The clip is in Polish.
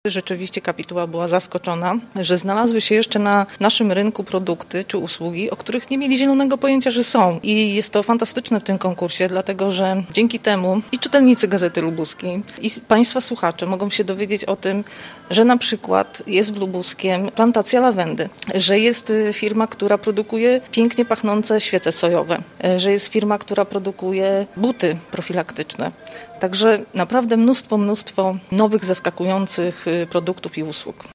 Rzeczywiście kapituła była zaskoczona, że znalazły się jeszcze na naszym rynku produkty czy usługi, o których nie mieli zielonego pojęcia, że są. I jest to fantastyczne w tym konkursie, dlatego że dzięki temu i czytelnicy Gazety Lubuskiej, i Państwa słuchacze mogą się dowiedzieć o tym, że na przykład jest w Lubuskiem plantacja lawendy, że jest firma, która produkuje pięknie pachnące świece sojowe, że jest firma, która produkuje buty profilaktyczne. Także naprawdę mnóstwo nowych, zaskakujących produktów i usług.